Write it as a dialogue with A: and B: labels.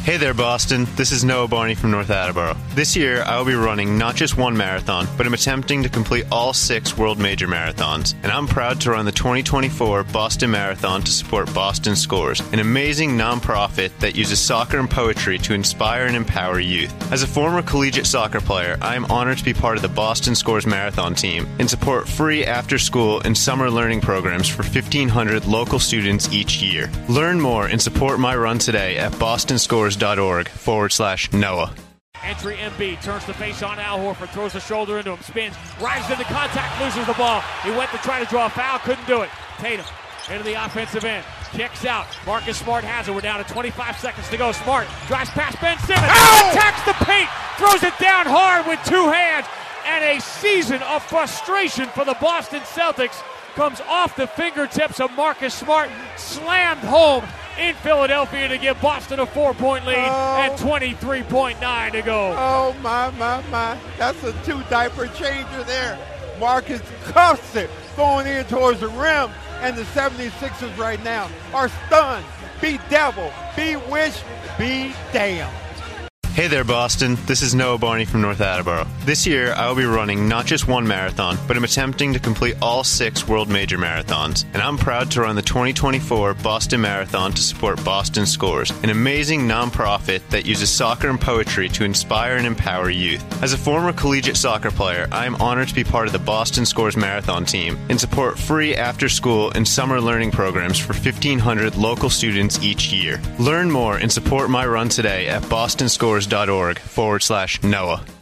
A: Hey there, Boston. This is Noah Barney from North Attleboro. This year, I will be running not just one marathon, but I'm attempting to complete all 6 World Major Marathons. And I'm proud to run the 2024 Boston Marathon to support Boston Scores, an amazing nonprofit that uses soccer and poetry to inspire and empower youth. As a former collegiate soccer player, I am honored to be part of the Boston Scores Marathon team and support free after-school and summer learning programs for 1,500 local students each year. Learn more and support my run today at bostonscores.org/Noah.
B: Entry Embiid turns the face on Al Horford, throws the shoulder into him, spins, rises into contact, loses the ball. He went to try to draw a foul, couldn't do it. Tatum into the offensive end, kicks out. Marcus Smart has it. We're down to 25 seconds to go. Smart drives past Ben Simmons, attacks the paint, throws it down hard with 2 hands, and a season of frustration for the Boston Celtics comes off the fingertips of Marcus Smart, slammed home in Philadelphia to give Boston a 4-point lead and 23.9 to go.
C: Oh, my. That's a 2-diaper changer there. Marcus cuffs it going in towards the rim, and the 76ers right now are stunned. Be devil, be wish, be damn.
A: Hey there, Boston. This is Noah Barney from North Attleboro. This year, I will be running not just one marathon, but I'm attempting to complete all 6 World Major Marathons. And I'm proud to run the 2024 Boston Marathon to support Boston Scores, an amazing nonprofit that uses soccer and poetry to inspire and empower youth. As a former collegiate soccer player, I am honored to be part of the Boston Scores Marathon team and support free after-school and summer learning programs for 1,500 local students each year. Learn more and support my run today at bostonscores.org/Noah.